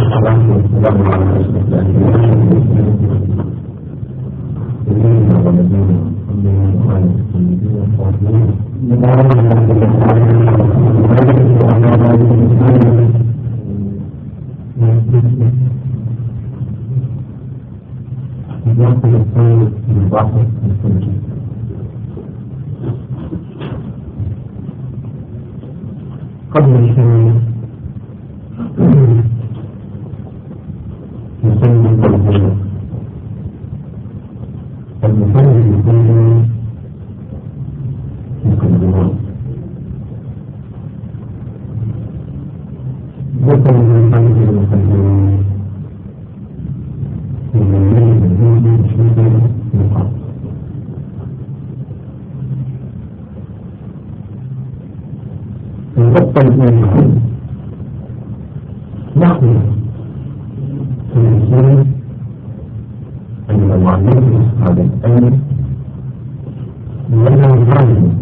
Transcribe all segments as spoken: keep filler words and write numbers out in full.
والصلاة والسلام على أشرف الأنبياء سيدنا ونبينا محمد وعلى آله وصحبه يأخذ الصوت من بعض السنة قبل الشروع يسمى التوحيد المسلم يسمى مقدمات ذكر من خلف المقدمات من الليل الجود شدة نقاط النقطة الأولى نحن سنسير أن المعلومة هذا الأمر ولا غير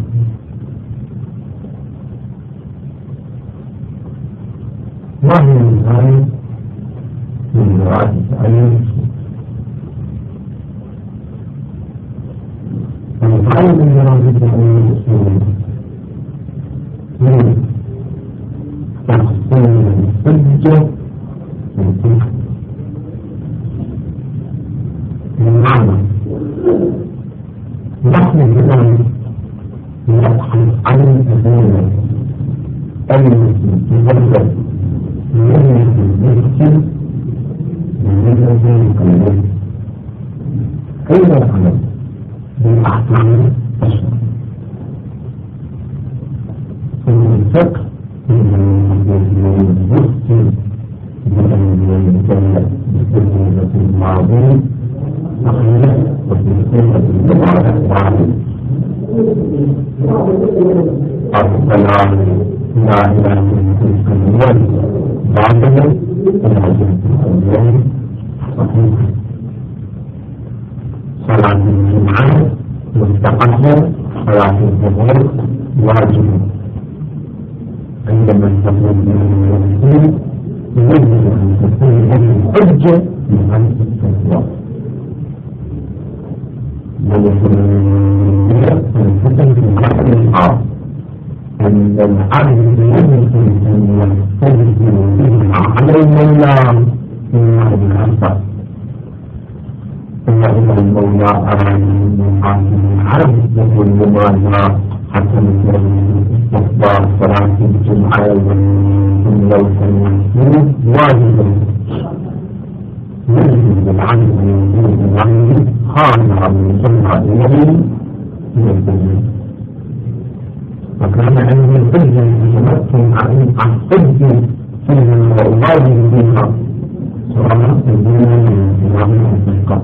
وهي الغاية من مراعاة التعليم الغاية من مراعاة التعليم من تحصيل الحجة من المعنى نحن الآن نبحث عن الأدلة التي تبرر من الذكر من ذلك الذي أين العمل بالأحكام الشرعية الفقه من المسلم بأن يتكلم بالكلمة الماضية صحيحة وبالكلمة الماضية السلام لا إله إلا الله بعدما العزيز الأولين صحيح صلاة الجمعة مستقبل صلاة الظهر واجب عندما تقول بالمسلم يجب أن تكون هذه الحجة لمن التقوى ولكن الفتن في الحق الحق أن العبد يمكن أن يستجد به على المولى إنه الأسف إنه المولى أرى من العبد والمبادرة حتى من استحضار صلاة الجمعة من لو كان واجبا يجب العبد أن يجب العبد خانع من جمع إليه من الدنيا وكان عنده الحجة يتمكن عن حجة فيها الواجب بها صلاة الدنيا من إمامها في القبر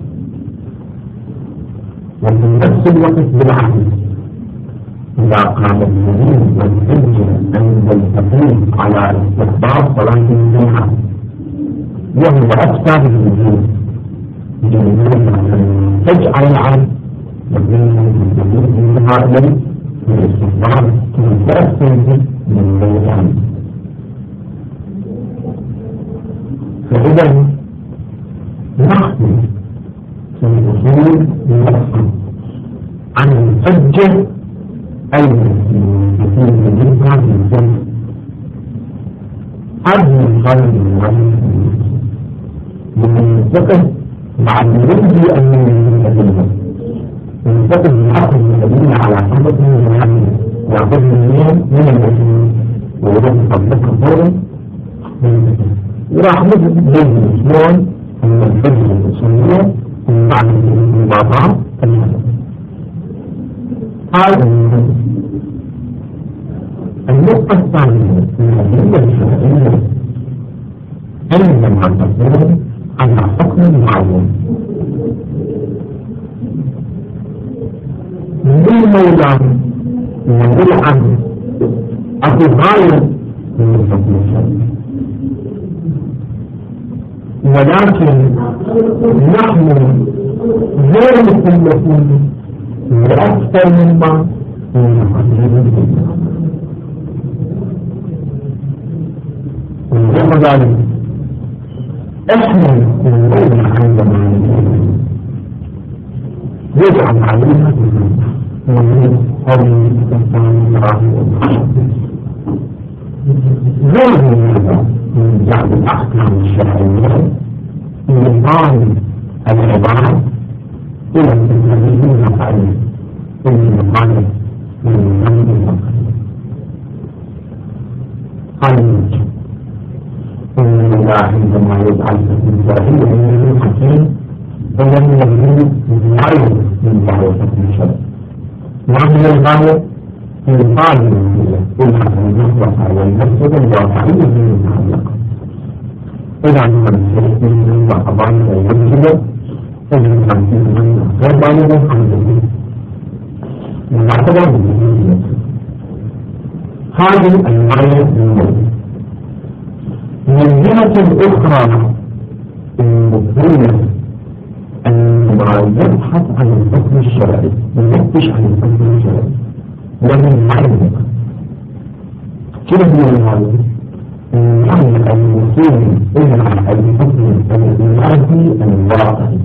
وفي نفس الوقت بالعكس إذا قام الدليل والحجة عند التقييم على استحضار صلاة الجمعة وهو أكثر من الدين تجعل العام وبين الدليل من هذا بالاستحضار تتأثر من الميزان فإذا نحن في الأصول نفهم عن الحجة التي تكون منها من ذنب هذه الغاية من غاية بمنطقة مع الوجه أن يتكلم منطقة يأخذ من الدين على حدث من العمل يأخذ من اليوم من الوجه ويرد تطبيق الضرب وراح نجد بين الإسلام أن الحجة الأصولية من بعد الانضباطات المهمة هذا النقطة الثانية التي هي الشرعية عندما تقول على حكم معين من مولى من العدل أو غاية من الحكم الشرعي ولكن نحن غير مكلفون وأكثر مما ورغم ذلك احنا نقول عندما يجعل عليها من هذه الإنسان غير من جعل الأحكام الشرعية نظام العبارة إلى الذين فعلوا النظام من نظام الوقت قال إن الله عندما يجعل في الجاهل من الحكيم فلم يجد غير من دعوة الشرع وهي الغاية في الغاية إلى أن المصلحة والمفسدة الواقعية من المعلقة إذا من يحسن من قضايا ويجب فإن التنفيذ من غير الحمد المعتبر من هذه الغاية من من جهة أخرى المفروض أنما يبحث عن الحكم الشرعي يفتش عن الحكم الشرعي ومن معرفة كده هو الغاية أن المسلم إلى الحكم الإلهي الواقعي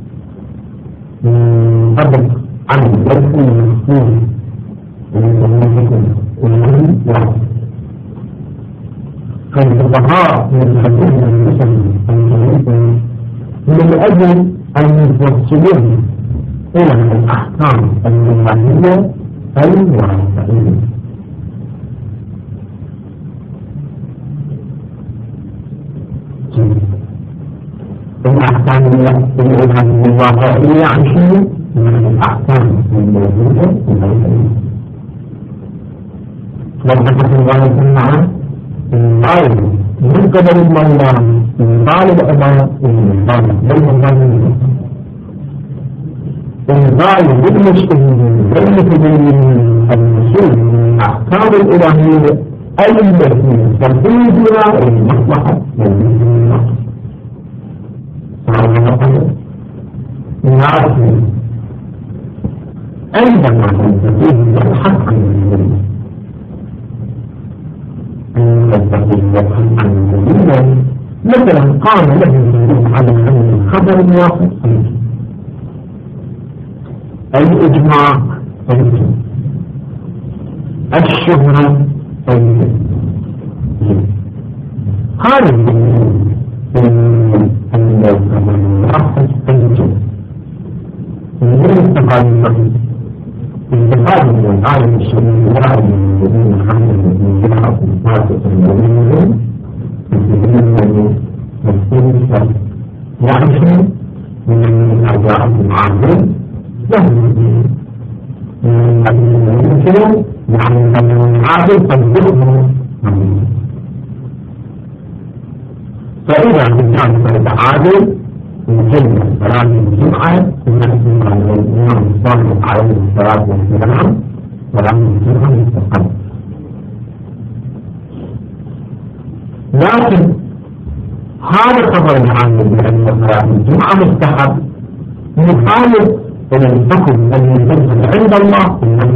قبل عن الحكم المسلم الحكم الواقعي فالفقهاء من الحكم المسلم من أجل أن يوصلون إلى الأحكام النظامية الواقعية الأحكام الواقعية عن شيء من الأحكام الموجودة الواقعية وضحت الله سمعا الغاية من قبل المولى من طالب أباء من طالب بالمظالم الغاية بالمجتهدين بالمتدينين المسؤول من الأحكام الإلهية التي تنفيذها المصلحة والمسلمين نعرف عندما تنتهي الحق من مثلا قام له على أن الخبر الواحد الإجماع الشهرة هذا أن الخبر الواحد من التقاليد الانتقال من العالم الشرعي العالم الذين عملوا من جهة الفاتح المؤمنين الذين يمثلون يعرفون من الأعداء المعادل لهم من الممكن يعني من العادل فالبخل فإذا كان العادل من كلمة صلاة الجمعة ونحن على الإمام الصادق عليه الصلاة والسلام ولم الجمعة مستقل لكن هذا خبر العام بأن صلاة الجمعة مستحب مخالف إلى الحكم الذي ينزل عند الله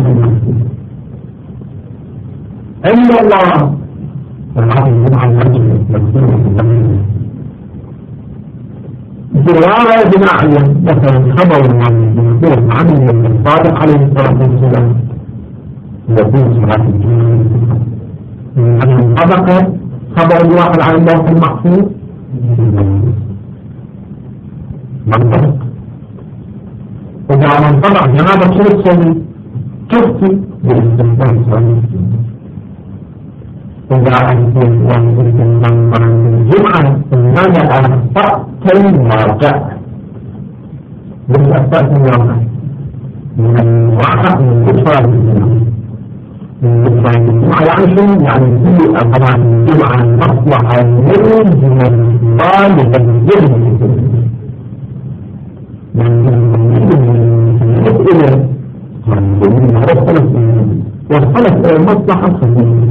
عند الله صلاة الجمعة واجب مكتوبة في الزمن برواية جماعية مثلا خبر عن المنصور عنه من الصادق عليه الصلاة والسلام يكون صلاة الجمعة أن انطبق خبر الواحد عن الله المحفوظ منطبق إذا انطبق جنابة شو تسوي؟ تفتي بالاستخدام صحيح إذا أنت وانزلت من الجمعة إنما أخطأت الواقع من أخطأت الواقع من الواقع من كفار الجمعة من كفار الجمعة يعني شو؟ يعني في أطبع الجمعة مصلحة من الظالم الجمعة من الجمعة من وصلت إلى المصلحة الخلية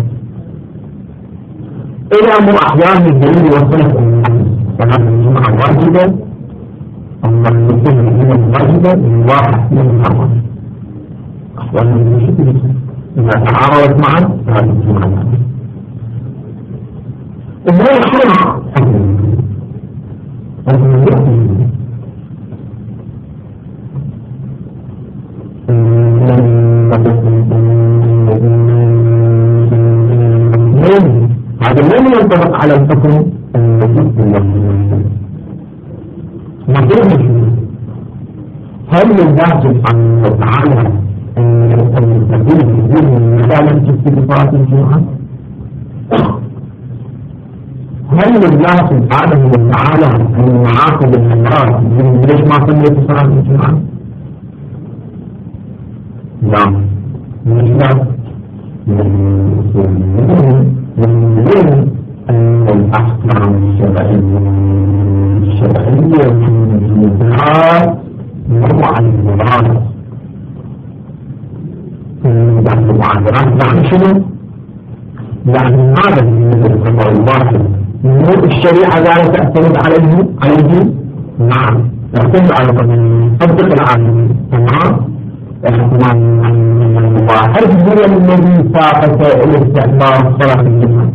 إلى مو أحيان الدليل وصلت صلاة الجمعة واجبة أما المسلم من الواجبة من واحد من الأول أحوال المشكلة إذا تعارضت معا صلاة الجمعة واجبة وهو شرع هذا لم ينطبق على الحكم هل لله سبحانه وتعالى أن يستقيم بدون مدالة استغفارات الجمعة؟ هل لله سبحانه وتعالى أن يعاقب الأمراض من ليش ما صليت صلاة الجمعة؟ لا لا من أن الأحكام الشرعية الشرعية من الجهاد نوع المعادرات يعني المعادرات يعني شنو؟ يعني هذا من الأمر الواحد الشريعة لا تعتمد عليه عليه نعم تعتمد على تطبيق العالم تمام واحد هو الذي ساقط إلى استعمار صلاة الجمعة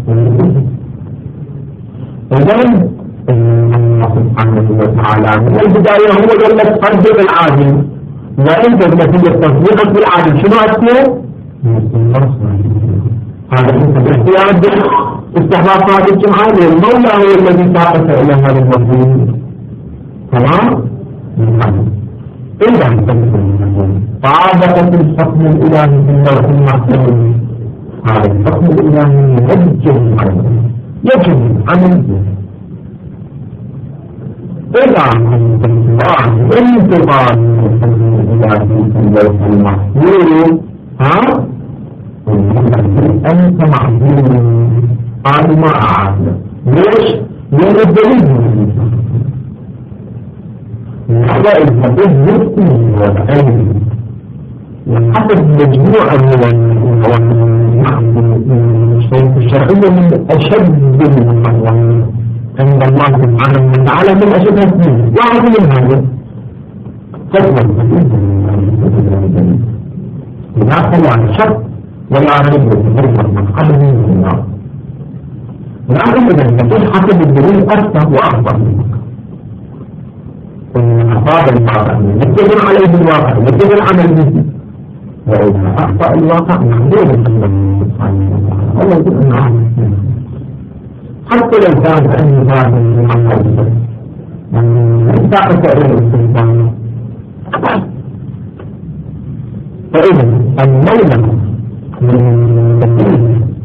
إذن الله سبحانه وتعالى من البداية هو قال لك تطبيق العادل وأنت نتيجة تطبيقك بالعادل شنو أصير؟ هذا أنت باختيار استحضار صلاة الجمعة للمولى هو الذي ساقط إلى هذا الموضوع تمام؟ إذا طابقة الحكم الإلهي في اللوح المحفوظ هذا الحكم الإلهي يجب عنه يجب عنه إذا عند الله انتظار الحكم الإلهي في اللوح المحفوظ ها أنت معذور قال ما أعاد ليش؟ لأن الدليل هذا الحديث يفتي والعلم وحسب مجموعة من الشرعية من أشد عند الله سبحانه وتعالى من أشد اثنين واحد من هذا فتوى لا طلع شك ولا ريب بالنسبة لقلبه من النار لكن إذا تكون حسب الدليل أكثر وأكبر منك هذا الواقع نتبع عليه الواقع نتبع العمل به وإذا أخطأ الواقع نعمل الله سبحانه وتعالى الله يقول أن عمل حتى لو كان أن يظاهر من عمل به من ساقط إلى الاستنسان فإذا المولى من الدين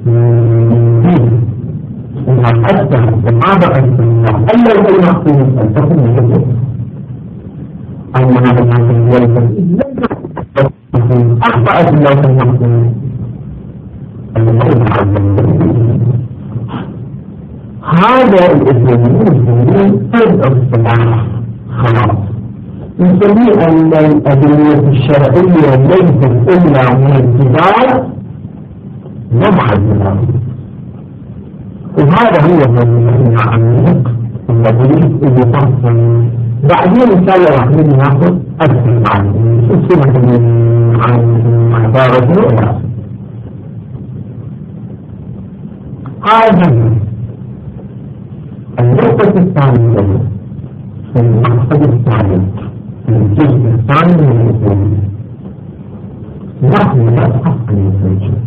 إنها أكثر وما بقى السنة ألا يكون مقصود أن تكون مجدد أو من هذا الناس الوالد أخطأت الله في المقصود هذا الإسلاميين تبدأ الصلاة خلاص نسميه أن الأدلة الشرعية ليست إلا من الجبال نبع الجبال وهذا هو من العميق الذي يفصل بعدين إن شاء الله راح ناخذ أكثر عنه سمعت من عن عبارة الرؤيا هذا النقطة الثانية في المقصد الثاني في الجزء الثاني من الإسلام نحن نبحث عن الزوجة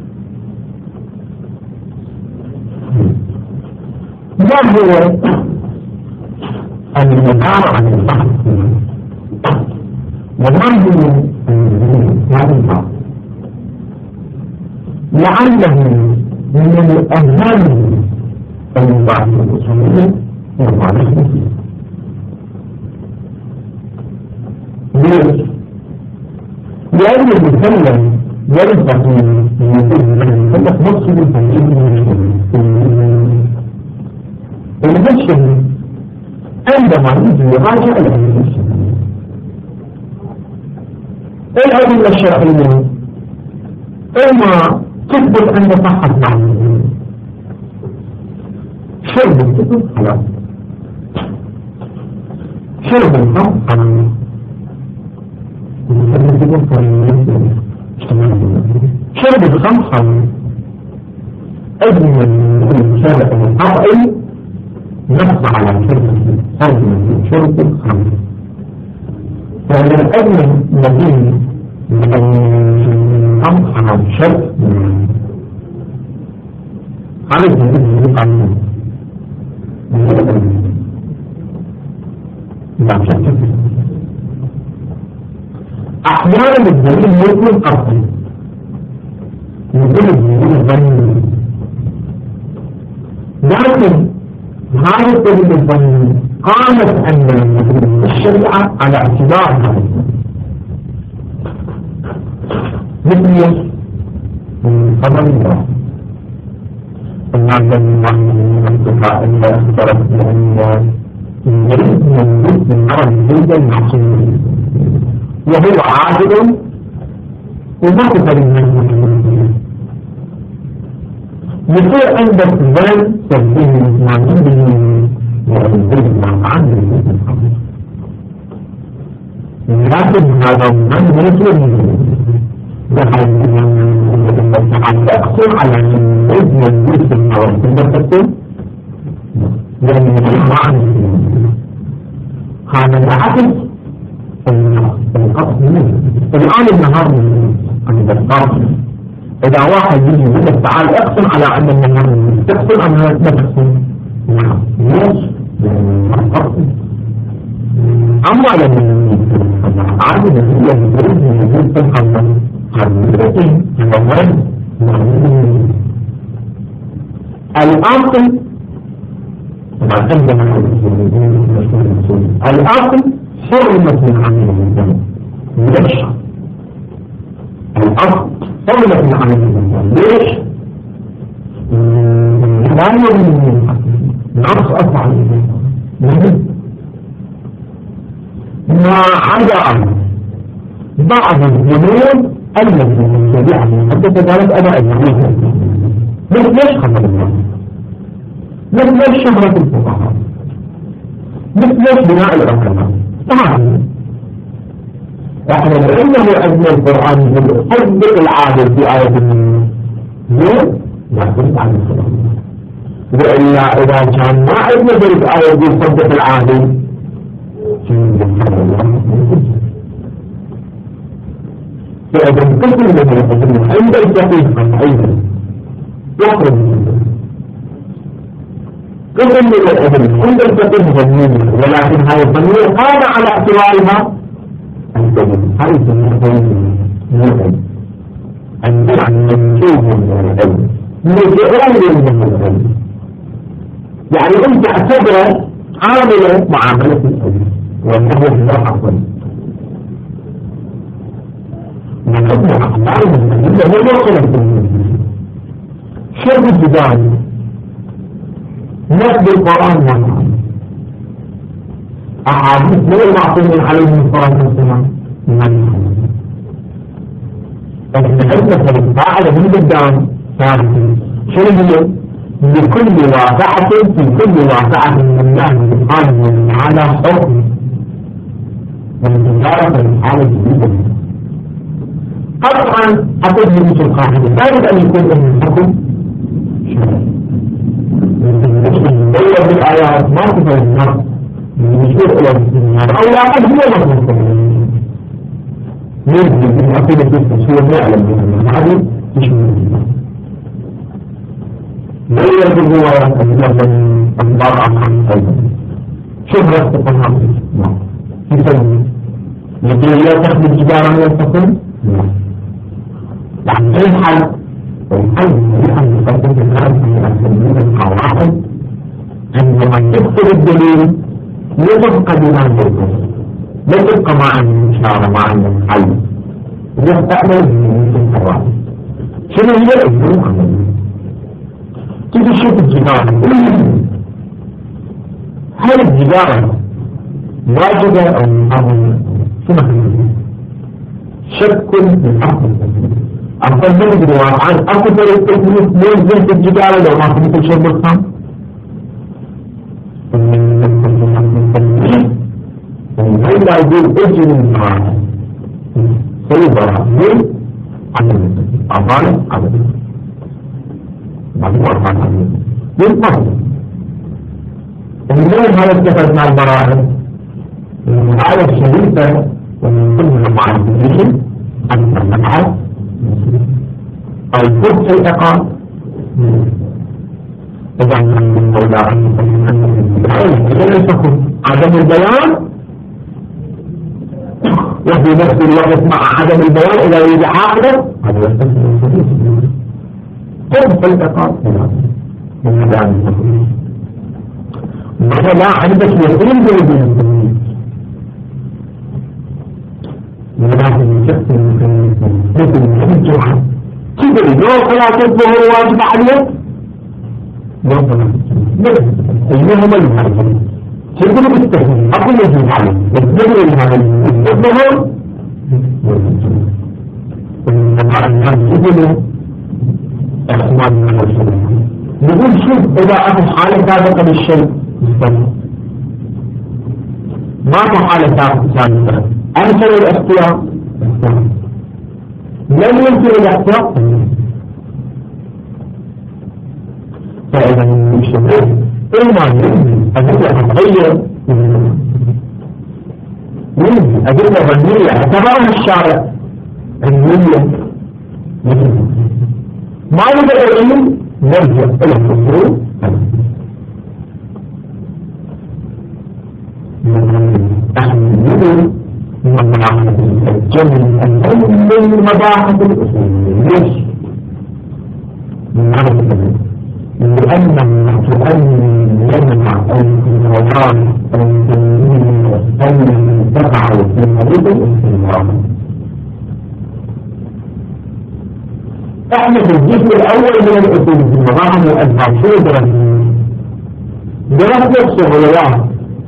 ما هو النظام عن البحث وما هو هذا البحث لعله من الأهم البحث الأصولي والمعرفة فيه ليش؟ لأن المسلم يرفع من المسلم نص الفنجين المسلم عندما يجي يراجع الأدلة الشرعية الأدلة الشرعية إما تثبت عند صحة معلومة شرب الكتب حلال شرب الخمر حرام شرب الخمر حرام أجمل من شرب الحقل نص على شرط فرض من شرط الخمس. فإذا الأجل الذي أمحى الشرط على الجميع يقام لا شك. أحيانا الدليل يكون أصلي يقول الدليل ظني، لكن هذا الدليل الظني قامت أن الشريعة على اعتبارها مثل من قبل الله فنعلم من انتفاع إلا اخترت بأن يريد من جزء المرض جيدا معصوم وهو عادل وما تفعل منه يصير عندك ذل تبديه مع جنبه وينزل مع عنده لكن هذا من يسلم عن تأخذ على الإذن الجزء المرض تبدأ يعني ما عنده هذا العكس الأصل منه. الآن النهار عند القاضي إذا واحد يجي يقول لك تعال اقسم على أن النهار تقسم أم لا تقسم؟ نعم ليش؟ لأن الأصل أما لما عادة هي يريد من يجب تنقل عن المدرسين الأمرين الأصل عندما الأصل حرمة من عمل الإنسان ليش؟ الأصل حرمة من عمل الإنسان ليش؟ لا يؤمن نقص أصل الإنسان ما عدا عن بعض الجنود الذي من جميعهم حتى ذلك أداء الجنود مثل ليش خمر الله؟ مثل ليش شهرة الفقهاء؟ مثل ليش بناء العلماء؟ طبعا احنا لأنه أجل القرآن يطبق العادل في آية اليوم يعتمد على الخلاف، وإلا إذا كان ما أجل ذلك آية يطبق العادل فإذا كثير من الأجل عند الدقيق عن أيضا يخرج من كثير من الأجل عند الدقيق ظنين، ولكن هذا الظنين قام على اعتبارها الدليل. هذا الظنين يجب أن يعني منسوب من العلم مجعول من العلم، يعني أنت اعتبر عامل معاملة العلم وأنه لا أقل من أجل أقلال من العلم هو يوصل الدليل. شرط الجدال نفس القرآن والعلم أحاديث غير معصوم عليهم الصلاة والسلام من العلم، فإن عندك القاعدة من قدام ثابتة شنو هي؟ لكل واقعة في كل واقعة من الله سبحانه وتعالى حكم من جدارة الحالة جديدة. طبعا أقول لك القاعدة لا يجب أن يكون من الحكم شرعي. دولة بالآيات ما تفعل النص من يشير إلى الدنيا أو لا قد هو مصر يجب أن أقول لك هو ما يعلم بها هذه مش من لا يجب رواية من أنبار عن قلبه شهرة تقنع في سلمه لكي لا تخذ الجدار عن يستقل يعني أي حال والحل يحل يقدم الناس من التنمية القواعد عندما يدخل الدليل يتبقى بما يدخل لا تبقى مع الإشارة مع الحل يستعمل من القواعد. شنو هي الأجل عملية؟ كيف تشوف الجدار؟ هل الجدار واجبة أو أو شنو شك في العقل؟ أفضل من الواقع أكثر التكليف ينزل في الجدار لو ما في كل شيء مفهوم. من لا يقول أجل المعاني سيبرا من عن أضال أبدا مجموعة عن ينفضل ومن هذا اتفق مع البراهين الآية الشريفة ومن ضمن المعلمين أن المبحث الفرق في الإقامة إذا من المولى ليس عدم البيان وفي نفس الوقت مع عدم البيان إذا يريد عاقبة هذا يستلزم فرق في الإقامة من مدان التقليد ماذا لا عندك يقين بالمسلمين ولكن يجب أن يكون الجمعة كبر لو صلاة الظهر واجب عليك لو صلاة أيهما المعلم تقول بالتهيئ أقول يجب عليك والظهر المعلم الظهر وإنما أنهم يجب أخوان من المسلمين نقول شوف إذا أخذ حالة سابقة بالشيء ما في حالة سابقة أنكر الاختيار لم ينكر الاختيار فإذا من الشيء إما أدلة تتغير من أدلة ظنية اعتبرها الشارع علمية ما يبقى العلم نرجع إلى الحضور أحمد ومعامل الجمل أن كل مباحث الأصول ليش؟ لأن تؤمن يمنع الانتظام أن تقع في مريض الانتظام. احنا في الجزء الأول من الأصول في المباحث والأسباب شو درسنا؟ درسنا الصغيرات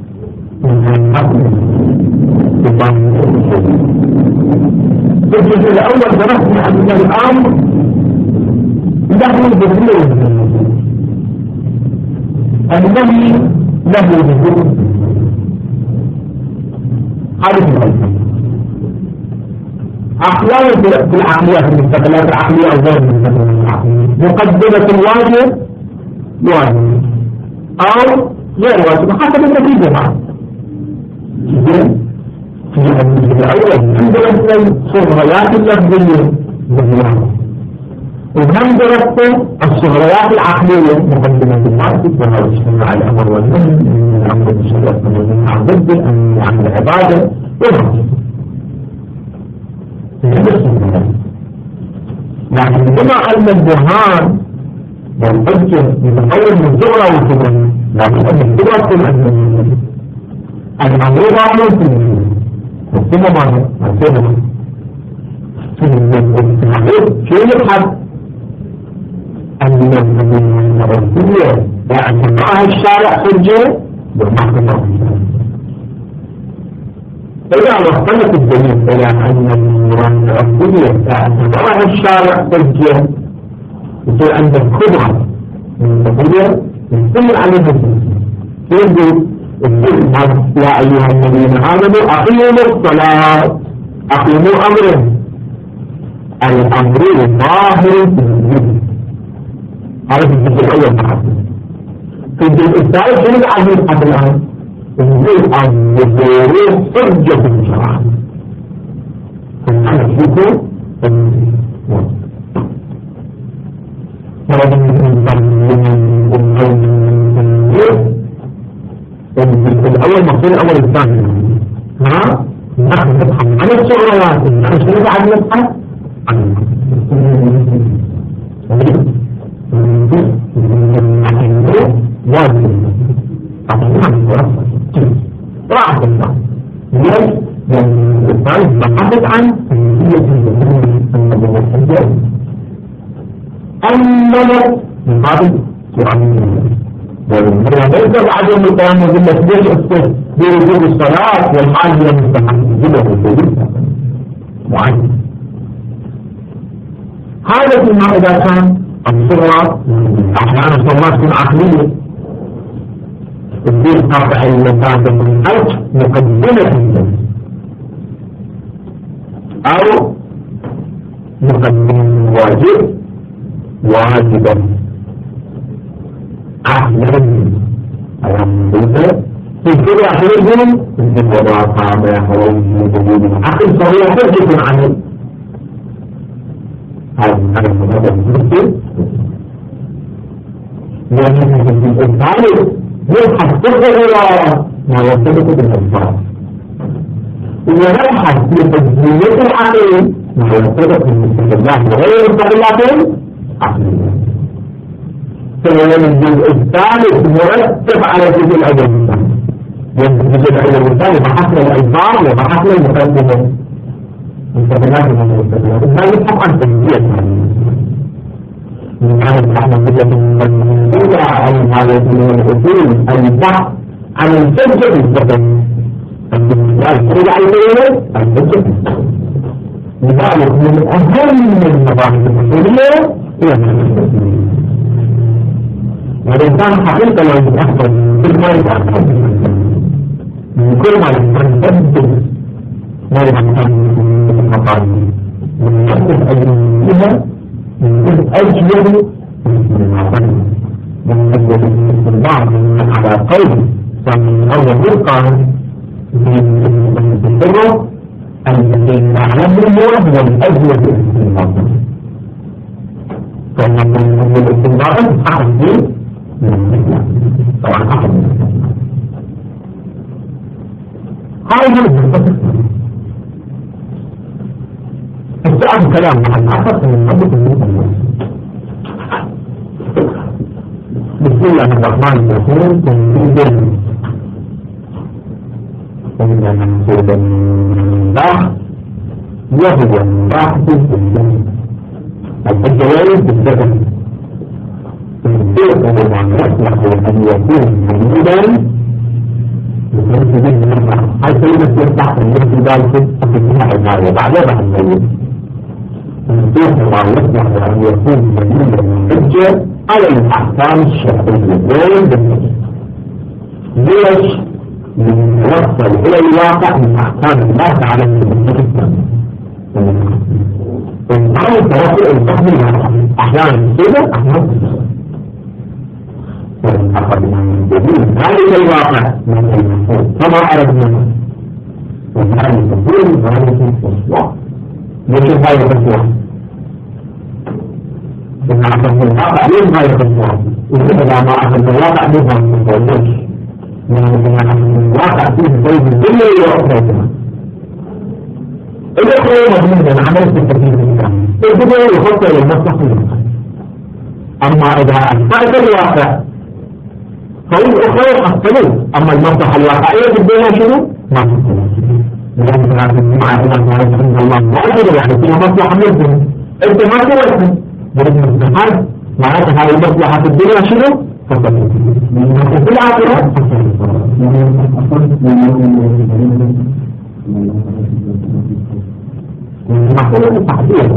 في الجزء الأول درسنا أن الأمر له ذكور النهي له ذكور هذه الأول أحيانا في العقلية في المستقلات العقلية أو غير المستقلات العقلية مقدمة الواجب واجب أو غير واجب حسب النتيجة معه في الجزء الأول عندنا الصغريات اللفظية وهم درست الصغريات العقلية مقدمة المعرفة وهذا اجتماع الأمر والنهي من الأمر بالشريعة والنهي عن ضده أن عن العبادة والنهي يعني بما أن البرهان والحجة يتطور من صغرى وكبرى لكن أن الصغرى تكون أن المعروض عمل في المعروض ثم ماذا؟ أعتبر في المعروض شو يبحث؟ أن الرسولية باعتبارها الشارع حجة وما الله إذا وصلت الدليل إلى أن الرسولية باعتبارها الشارع حجة يصير عندك خبرة من الرسولية يصير عليها الدليل يقول يا أيها الذين آمنوا أقيموا الصلاة أقيموا أمر الأمر الظاهر في الوجود هذا في الجزء الأول معه في الجزء الثالث من العزيز قبل الآن يقول أن الظهور حجة الشرع فنحن نشوفه فرد من الجزء الأول مقصود الأول الثاني ها نحن نبحث عن الصغريات نحن نبحث عن نبحث عن واجب أطلعنا ورفض راحة الله ليش؟ لأن الإنسان بحثت عن هي النبوة الحجاج أنه من قبل يعني ليس عدم القيام بالله ليش أستاذ بوجود الصلاة والحال هي مستحيلة بالدليل معين هذا فيما إذا كان الصغرى أحيانا الصغرى تكون عقلية الدين قاطع المبادئ من الحج مقدمة أو مقدم واجب واجبا أحيانا أيام بيته تذكر أخيرهم تذكر وضع طعامه ووجود عقل صغير تذكر عنه هذا هذا هذا الذكر لأنه في الإنسان يبحث كل ما يرتبط بالإنسان ويبحث في تجزية العقل ما يرتبط بالله وغير مستقلات عقلية فلأن الجزء الثالث مرتب على الجزء الأول الجزء الأول والثاني بحثنا الإنسان وبحثنا المقدمة مستقلات من المستقلات ما يبحث عن تجزية من هذا نحن من بدع عن ما يسمى الأصول البحث عن الجزء البدني الرجع إليه الجزء لذلك من أهم المباحث الأصولية هي المسؤولية والإنسان حقيقة لو يتأخذ كل ما يتأخذ من كل ما يتأخذ ما يتأخذ من المقام من يأخذ أجل من أجل من العقل من أجل من بعض على قلب فمن أول يبقى من الدرة الذي نعلمه هو الأجل من العقل فمن الاستنباط أحد من المثلة طبعا أحد من المثلة هذا هو المثلة السؤال كلام مع العقل من مدة المثلة بسم الله الرحمن الرحيم تنزيل ومن المنصوب من الله وهو البحث في الجنة الجواب بالبدن البيت هو أن يصلح أن يكون موجودا بخمس دين من الله هل كلمة يصلح أن يكون ذلك أبنها النار وبعدها الميت البيت هو أن يصلح أن يكون موجودا من الحجة على الأحكام الشرعية غير بالنسبة ليش؟ من يوصل إلى الواقع من أحكام الله تعالى من النسبة إن كان توصل الفهم أحيانا المسيبة أحيانا وإن أخذ من جديد ذلك الواقع من المفروض كما أردنا وذلك الدين ذلك الإصلاح لكن هذا الإصلاح إن أخذ الواقع ليه غير الإصلاح إذا ما أخذ الواقع ليه من الإصلاح من الواقع فيه بين الدنيا وأخرى الأخرى مهمة عملت التفكير بالإسلام الدنيا يفكر المصلحة أما إذا أنفعت الواقع فالأخرى يحصلون أما المصلحة الواقعية في الدنيا شنو؟ ما تحصلون لأن هذا مع إله عند الله مؤثر يعني فيها مصلحة منهم أنت ما توسل لأن الزمان معناتها هذه المصلحة في الدنيا شنو؟ فصل من في العاقلة محصول التحضير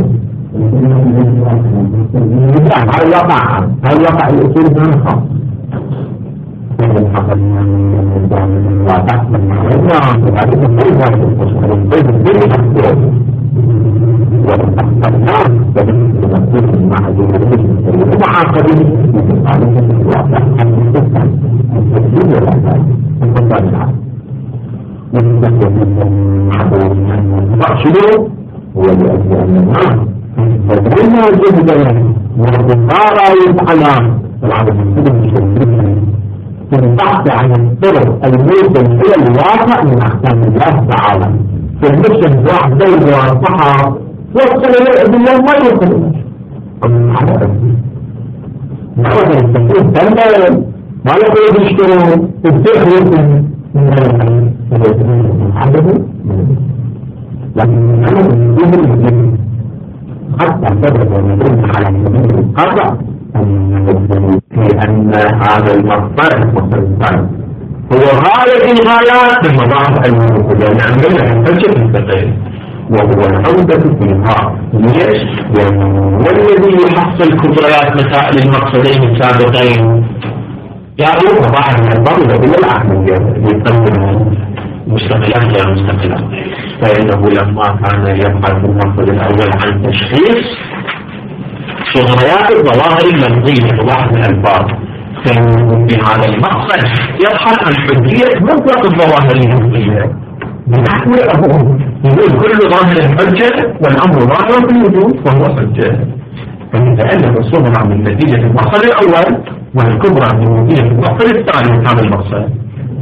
هل وقع هل وقع الأصول من خاص من حصل من الواقع من معرفة وذلك البيضة البيضة البيضة ومن تحت الناس فبنت المسؤول المعجون ومعاقبين في الواقع من تفتح التسجيل والأساس من تفتح الناس ومن تفتح المعجون المعجون هو لأجل أن الناس فبنى جدا والضمار يفعلان والعدد السبب المشتركين في البحث عن الطرق الموصل إلى الواقع من أحكام الله تعالى في المشهد واحد زوج وصحة وصل إلى الأدلة ما يوصل ومن على ربي نحن التنفيذ تنبال ما يقول يشتروا الدخل من العلم فليتنين من عدده لكن نحن نجيب المجمع حتى تبرد ونجمع على المجمع القطع في أن هذا المصدر مصدر هو غاية الغايات من مضاعف الموجود يعني عندنا حجة الفقه وهو العودة فيها ليش؟ والذي يحصل كبريات مسائل المقصدين السابقين يعود مضاعف من الضرورة إلى العقلية يقدم مستقلات غير مستقلات فإنه لما كان يبحث المقصد الأول عن تشخيص شغريات الظواهر اللفظية وبعض الألفاظ في هذا المقصد يبحث عن حجية مطلق الظواهر الجزئية بنحو أبوه يقول كل ظاهر حجة والأمر ظاهر في الوجود وهو حجة. فنتألف الصغرى من نتيجة المقصد الأول والكبرى من نتيجة المقصد الثاني من هذا المقصد.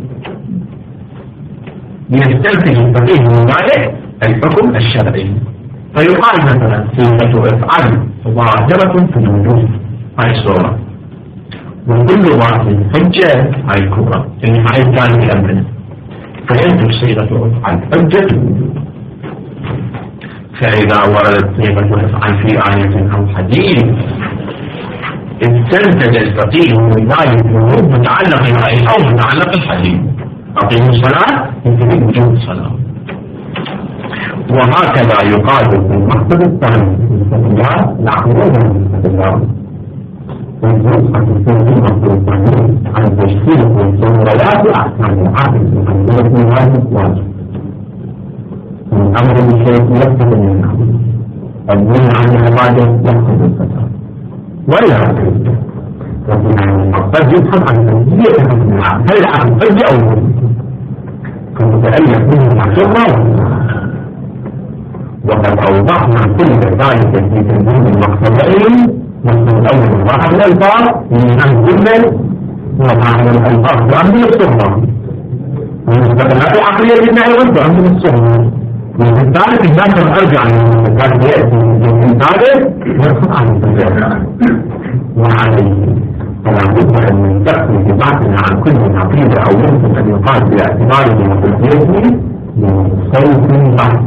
يستنتج الفقيه من ذلك الحكم الشرعي. فيقال مثلا صيغة افعل ظاهرة في الوجود هاي الصورة، وكل ظاهر حجة هاي الكبرى يعني هاي الثاني الأمر، فينتج صيغة افعل حجة في الوجود. فإذا وردت صيغة افعل في آية أو حديث استنتج الفقيه من ذلك الوجود متعلق الآية أو متعلق الحديث. أقيموا الصلاة ينتج وجود الصلاة. وهكذا يقال في المقصد الثاني من الله العقيدة من الله والجزء في المقصد الثاني عن تشكيل والسنوات أحكام العقل المحمدية في هذا الواجب من أمر الشيء يكتب من النعم الدين عن العبادة يكتب الفتاة ولا عقيدة. وفي المقصد يبحث عن تنزيل العقل هل العقل حجة أو موجود فمتألف منه معشرة. وقد أوضحنا كل ذلك في تنزيل المقصدين من أول واحد الألفاظ من الجمل ومعنى الألفاظ بأمر الصغرى من استقلال عقلية النعوة بأمر الصغرى. ومن ذلك الناس أرجع من ذلك يأتي من ذلك يرفع عن التجارة وعليه فلا بد أن ننتقل في بعضنا عن كل عقيدة أو يمكن أن يقال باعتباره وتجربته من صوت بعض.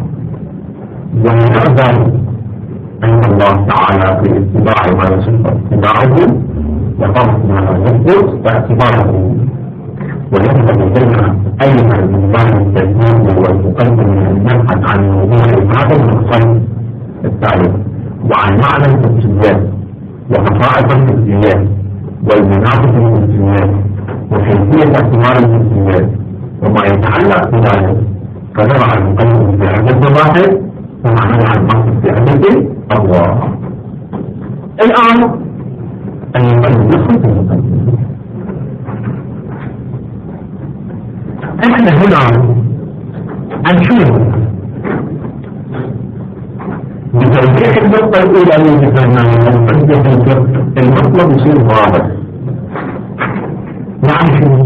ونقدر أن الله تعالى في اتباع ما يصف اتباعه وقصد ما يثبت باعتباره. وينبغي لنا أيضا من باب التجميل والمقدم أن نبحث عن موضوع هذا المقصد الثالث وعن معنى التسجيلات وخصائص التسجيلات والمناطق التسجيلات وكيفية اعتبار التسجيلات وما يتعلق بذلك. فنرى المقدم في عدة مباحث ومعنى عن المقصد في عدة أبواب. الآن أن يقدم يدخل في المقدم. احنا هنا هنشوف بتوضيح النقطة الأولى اللي ذكرناها المطلب يصير واضح. يعني شنو؟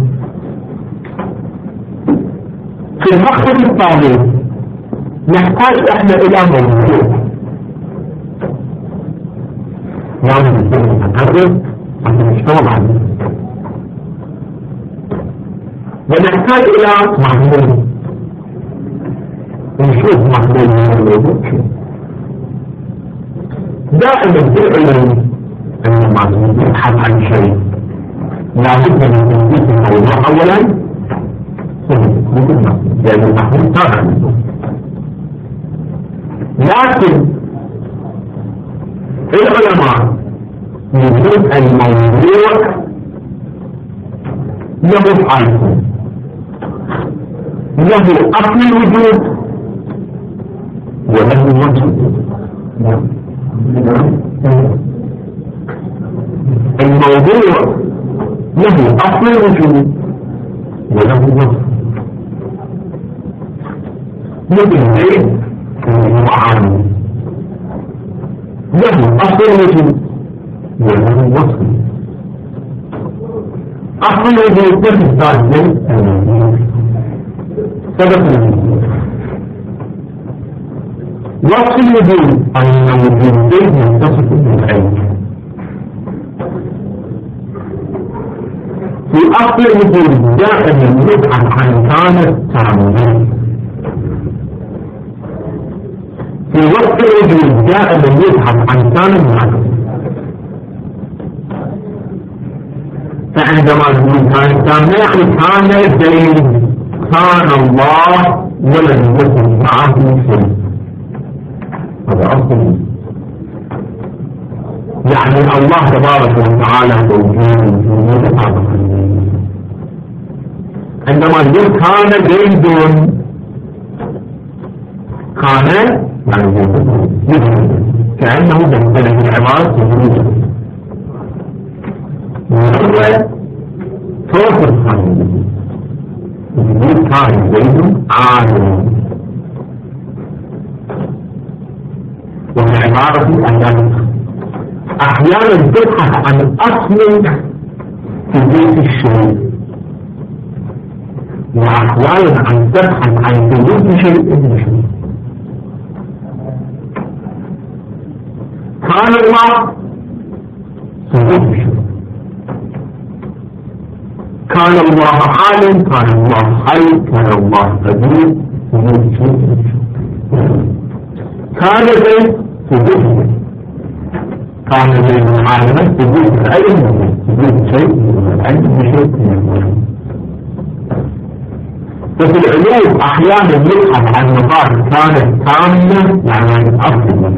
في المقصد الثاني نحتاج احنا إلى موضوع لازم نكون متحرك عشان نشتغل عليه، ونحتاج إلى معلوم ونشوف معلوم من الوجود. دائما في العلم أن المعلوم يبحث عن شيء لابد من تنظيف الموضوع أولا لأن المحلول تابع منه. لكن العلماء يقولون الموضوع له حالته له أصل الوجود وله وجه. الموضوع له أصل الوجود وله وجه. مثل زيد المعاني له أصل الوجود وله وجه. أصل الوجود مثل ذات زيد الموجود سبب الوجود. وصف الوجود أن الوجودين يتصف بالعين. في أصل الوجود دائما يبحث عن كان التعامل. في وصف الوجود دائما يبحث عن كان المعرفة. فعندما نقول كان التعامل يعني كان الدليل كان الله ولم يكن معه شيء. هذا أصل. يعني الله تبارك وتعالى موجود وجود عندما يقول كان زيد كان يعني كأنه بهدله العبارة وجوده وهو فوق الخالد الجديد كان زيد عالم، ومن عبارة أن أحيانا تبحث عن أصل ثبوت الشيء، وأحيانا عن تبحث عن ثبوت شيء ابن شيء. كان الله ثبوت شيء، كان الله عالم، كان الله حي، كان الله قدير، ثبوت شيء. كان زيد ثبوت، كان زيد عالما ثبوت العلم، ثبوت شيء من العلم شيء من الوجود. وفي العلوم احيانا يبحث عن مقاصد كانت كامله يعني عن اصل،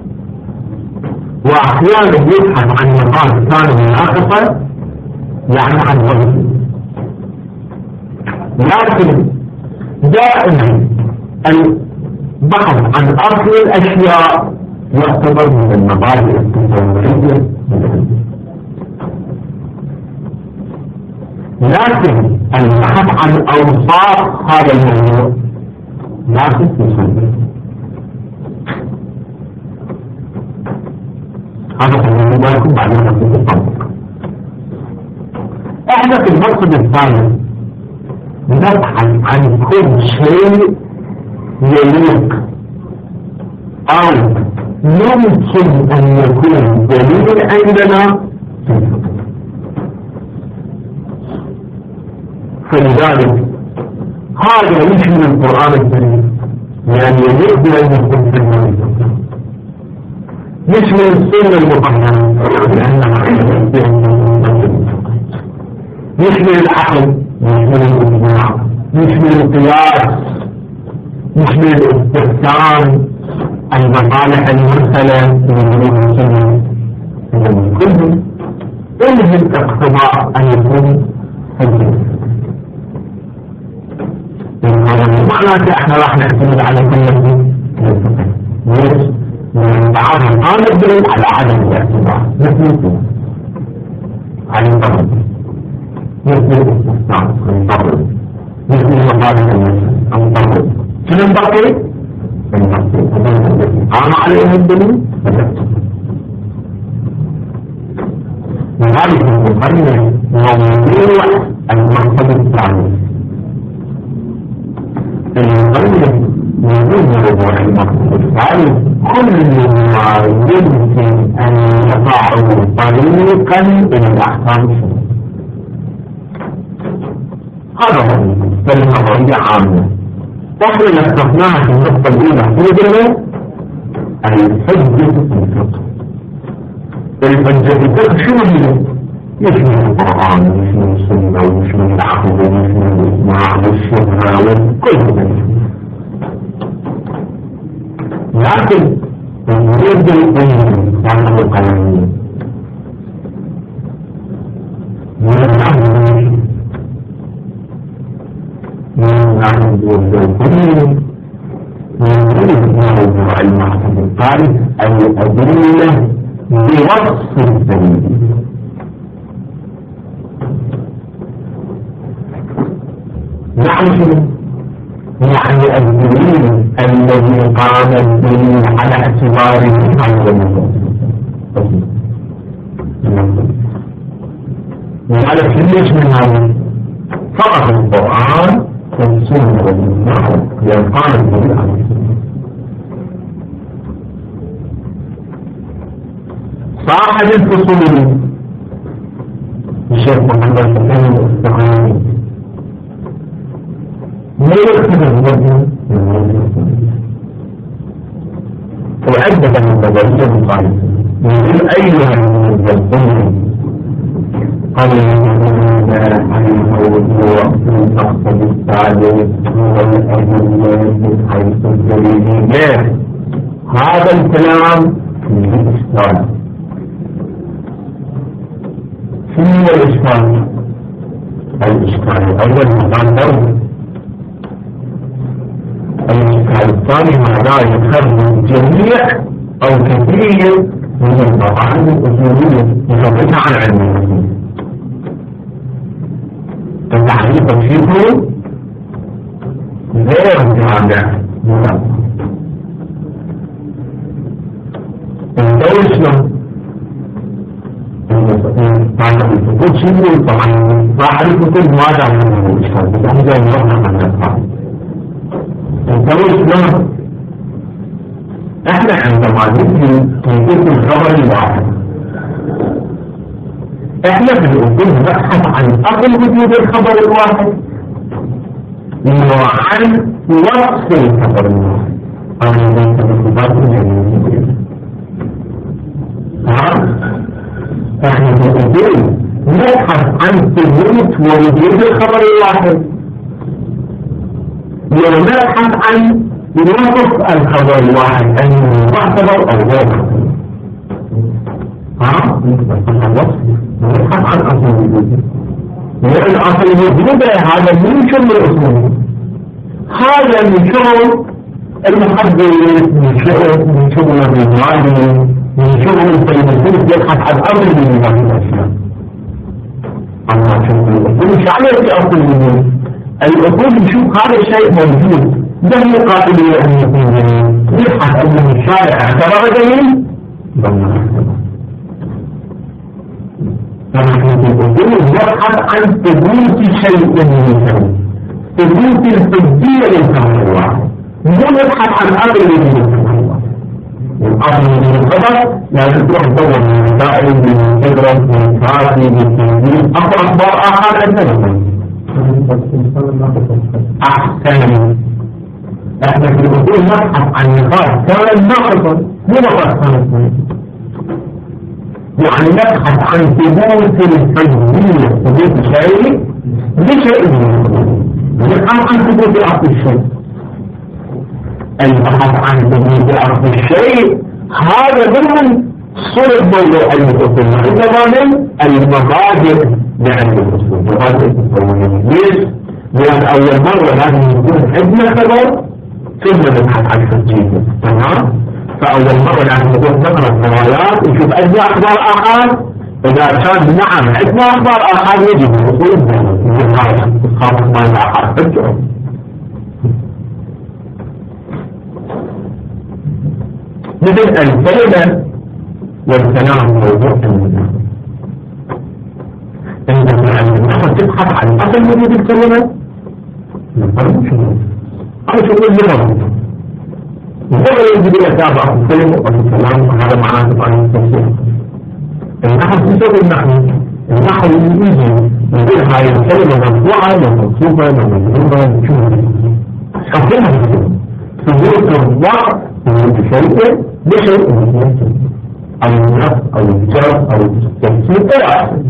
واحيانا يبحث عن مقاصد كانت ناقصه يعني عن وجه. لكن دائما البحث عن اصل الاشياء يعتبر من المبادئ التصوريه للعلم، لكن البحث عن اوصاف هذا الموضوع لا تتصور. هذا خلينا نقول بعدين نطبق. احنا في المقصد الثاني نبحث عن كل شيء يليق او يمكن ان يكون دليل عندنا في الفقه. فلذلك هذا يشمل القرآن الكريم، يعني يليق بأن يكون في الفقه، يشمل السنة المطهرة لأنها يشمل العقل، يشمل الإجماع، يشمل القياس، يشمل الاستحسان، المصالح المرسلة من السنة، كله يلزم اقتضاء أن يكون حجة. هذا معناته احنا راح نعتمد على كل من الفقه، ليش؟ من بعضهم ما نقدر على عدم الاعتبار، مثل على الضرب، مثل الاستثناء الضرب، مثل مصالح المرسلة الضرب. شنو نبقي؟ قام عليه الدليل فنكتب. لذلك المقرر موضوع المقصد الثاني. المقرر موضوع موضوع المقصد الثاني كل ما يمكن أن يضعه طريقا إلى الأحكام الشرعية. هذا هو النظرية عامة. احنا نستخدمها في النقطة الأولى في الجنة الحجة في الفقه. الحجة في الفقه شنو هي؟ يشمل القرآن ويشمل السنة ويشمل العقل ويشمل الإجماع والشبهة وكل ذلك. لكن يريد العلم كان القانون من من عند الدين من موضوع المحكم الثالث الأدلة بوصف الدليل. يعني شنو؟ يعني الدليل الذي قام الدليل على اعتباره عن الموضوع. وعلى كلش من هذا فقط القرآن والسنة والإجماع يقام الدليل على السنة. صاحب الفصول الشيخ محمد حسين الأسبهاني ما يختلف الوجه من وجه وعدة من نظرية مخالفة يقول أيها الموظفون قال عن الموضوع في المقصد الثالث هو الأدلة من حيث الدليل. هذا الكلام فيه إشكال. شنو الإشكال؟ الإشكال الأول مكان درجة، الإشكال الثاني معناه يخرج جميع أو كثير من القواعد الأصولية يخرجها عن علم الأصول. التعريف فيه غير جامع الدول شلون؟ طبعا الفقود شنو طبعا راح الفقود ما دام هو الإشكال بس أنا جاي نروح عن الأسفل الدول شلون؟ احنا عندما نجي نجيب الخبر الواحد احنا في الأردن نبحث عن أصل وجود الخبر الواحد وعن وصف الخبر الواحد أنا ليس بالخبر الجميل احنا في الأردن نبحث عن ثبوت ووجود الخبر الواحد ونبحث عن وصف الخبر الواحد أنه معتبر أو غير معتبر ها؟ الوصف نبحث عن أصل وجوده لأن أصل وجوده هذا من شغل الأصول هذا من شغل المحدث من شغل من شغل الرجال من شغل الفيلسوف يبحث عن أصل من هذه الأشياء أما شغل الأصول مش عليه في أصل وجوده الأصول نشوف هذا الشيء موجود ده يقابل أن يكون جميل يبحث أنه الشارع اعتبر جميل ضمن فنحن نقول نبحث عن ثبوت شيء من الجميل ثبوت الحجية للخبر الواحد مو نبحث عن أمر من الخبر الواحد والأمر من الخبر لازم تروح تدور من مسائل من تدرس من كاتب من تنزيل أخبار أخبار آخر أجنبي أحسن احنا في الأصول نبحث عن نقاط كان ناقصا مو نقاط كانت يعني نبحث عن ثبوت الحجية ثبوت شيء بشيء نبحث عن ثبوت أصل الشيء البحث عن ثبوت أصل الشيء هذا ضمن صلب موضوع الأصول عندما المبادئ لعلم الأصول مبادئ الأصول ليش؟ لأن أول مرة لازم يكون عندنا خبر ثم نبحث عن حجيته تمام؟ فأول مرة لازم نقول نقرأ الروايات ونشوف عندنا أخبار آخر إذا كان نعم عندنا أخبار آخر يجب الوصول من هذا خاصة ما الآخر حجه مثل الكلمة والكلام موضوع النظام عندما النحو تبحث عن أصل وجود الكلمة نفهم شنو أو شنو اللغة وهذا يجب أن يتابع الكلمة والكلام وهذا معناه تبعين التفسير النحو تسوي النحو النحو يجي يقول هاي الكلمة مرفوعة ومنصوبة ومجرورة وشنو حكمها الكلمة ثبوت الضع ثبوت شيء بشيء من أو النص أو الجر أو التفسير إلى آخره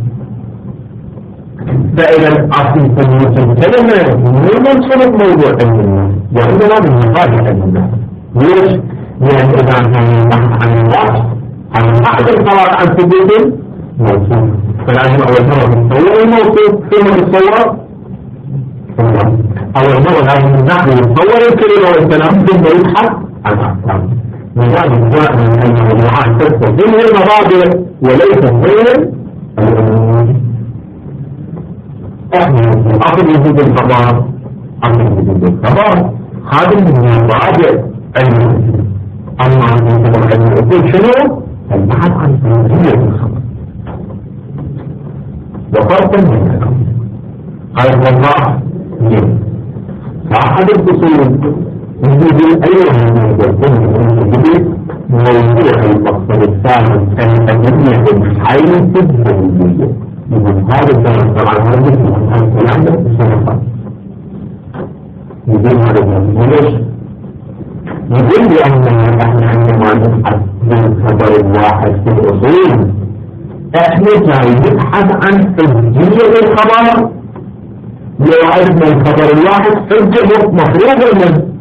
فإذا أصل ثبوت الكلمة مو منصوب موضوع علم وعندنا من مقاطع علم ليش؟ لأن إذا كان البحث عن الوصف عن أحد القواعد عن ثبوت موصوف فلازم أول مرة نصور الموصوف ثم نصور أول مرة لازم نحن نصور الكلمة والكلام ثم يبحث عن أحكام لذلك جاء من أن الموضوعات تدخل ضمن المبادئ وليس غير الأمور احنا أصل وجود الخبر أصل وجود الخبر هذا من المبادئ علم أما عن علم الأصول شنو؟ البحث عن تنزيل الخبر وفرق من ذلك قال الله ليه فأحد الأصول وجود الأيام من الجنة الجديد موضوع المقصد الثاني الأدمية الحيث الزوجية من هذا الدرس طبعا هذا من هذا الكلام ده بصراحة يقول هذا الدرس ليش؟ يقول لأن احنا عندما نبحث بالخبر الواحد في الأصول احنا جاي نبحث عن حجية الخبر لو عرفنا الخبر الواحد حجة مفروض من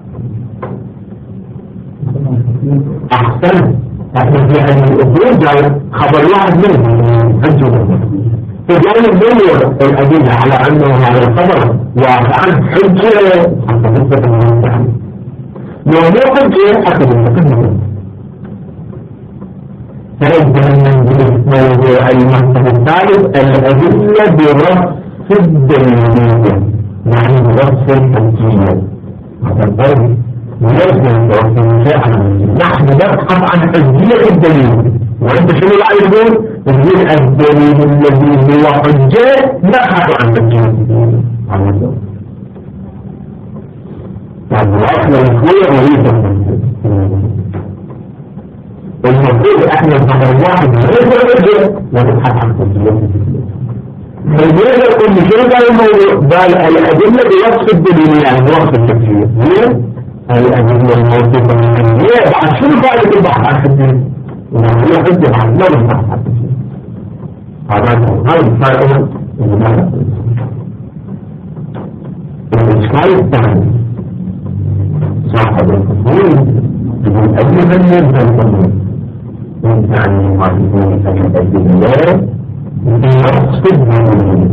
أحسن احنا في علم الأصول جاي خبر واحد منه حجة مفروض فجاي ندور الأدلة على أنه هذا الخبر واقعا حجة حتى نثبت أنه لو مو حجة حتى نثبت فإذا من موضوع المحكم الثالث الأدلة برفع الدليلية يعني بوصف الحجية هذا الضرب يلزم بوصف المشاعر نحن نبحث عن حجية الدليل وانت شنو اللي يقول يقول الدليل الذي هو حجة نبحث عن حجية الدليل عن الضرب يعني الأصل الكوية مريضة المفروض احنا نظر واحد غير الحجة ونبحث عن حجية الدليل فلذلك كل شيء قال الموضوع قال الأدلة بوصف الدليل يعني بوصف التفسير ليه؟ الأدلة الموصفة ليه؟ بعد شنو فائدة البحث عن التفسير؟ وهي حجة عن لا البحث عن التفسير هذا هذا الفائدة اللي ما نقول الإشكال الثاني صاحب الفصول يقول أي من ينزل يعني ما يقول الأدلة بوصف الدليل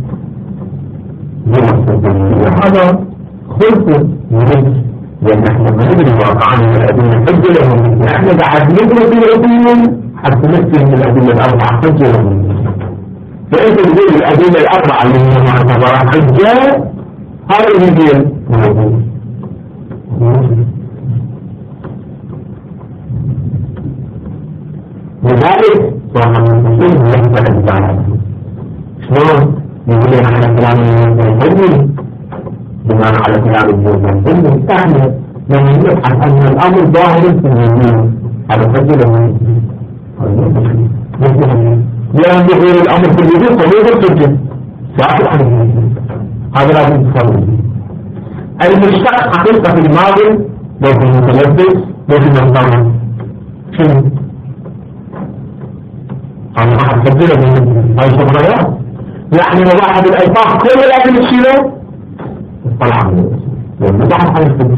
بوصف الدليل هذا خلق من لأن احنا بندري واقعا من الأدلة حجة لهم احنا بعد ندرس الأدلة حتى نفهم الأدلة الأربعة حجة لهم فأنت تقول الأدلة الأربعة اللي هي معتبرة حجة هذا هي الموضوع لذلك صاحب الفصول هو يحفظ الإنسان شلون يقول لنا على كلام الجنة بناء على كلام الجنة نحن لما نبحث أن الأمر ظاهر في الجنة على فضل لأن ظهور الأمر في الوجود طبيعي في الجنة ساعة عن الجنة هذا لازم تفهم المشتق حقيقة في الماضي لو في المتلبس لو في المنظمة شنو؟ أنا أحفظ من هاي الشغلات يعني مباحث الألفاظ كل الأدلة الشيلة طلع من المباحث عن الفضل